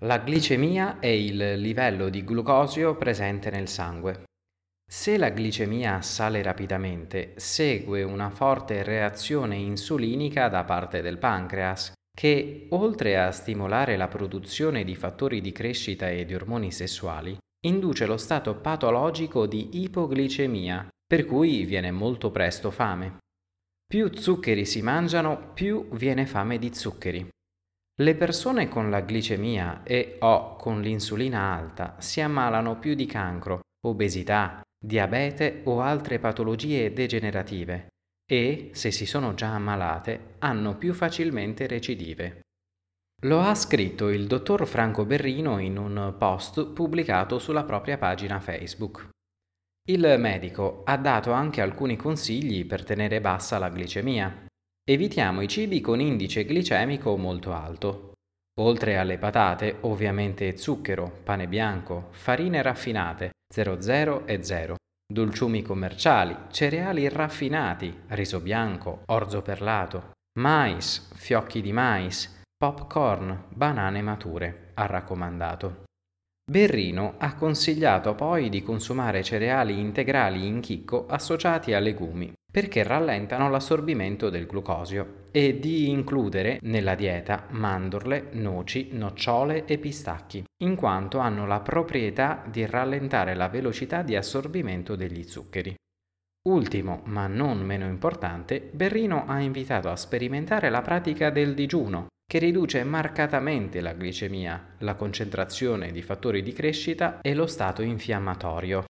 La glicemia è il livello di glucosio presente nel sangue. Se la glicemia sale rapidamente, segue una forte reazione insulinica da parte del pancreas, che oltre a stimolare la produzione di fattori di crescita e di ormoni sessuali, induce lo stato patologico di ipoglicemia, per cui viene molto presto fame. Più zuccheri si mangiano, più viene fame di zuccheri. Le persone con la glicemia e/o con l'insulina alta si ammalano più di cancro, obesità, diabete o altre patologie degenerative e, se si sono già ammalate, hanno più facilmente recidive. Lo ha scritto il dottor Franco Berrino in un post pubblicato sulla propria pagina Facebook. Il medico ha dato anche alcuni consigli per tenere bassa la glicemia. Evitiamo i cibi con indice glicemico molto alto. Oltre alle patate, ovviamente zucchero, pane bianco, farine raffinate 00 e 0, dolciumi commerciali, cereali raffinati, riso bianco, orzo perlato, mais, fiocchi di mais, popcorn, banane mature, ha raccomandato. Berrino ha consigliato poi di consumare cereali integrali in chicco associati a legumi, perché rallentano l'assorbimento del glucosio, e di includere nella dieta mandorle, noci, nocciole e pistacchi, in quanto hanno la proprietà di rallentare la velocità di assorbimento degli zuccheri. Ultimo, ma non meno importante, Berrino ha invitato a sperimentare la pratica del digiuno, che riduce marcatamente la glicemia, la concentrazione di fattori di crescita e lo stato infiammatorio.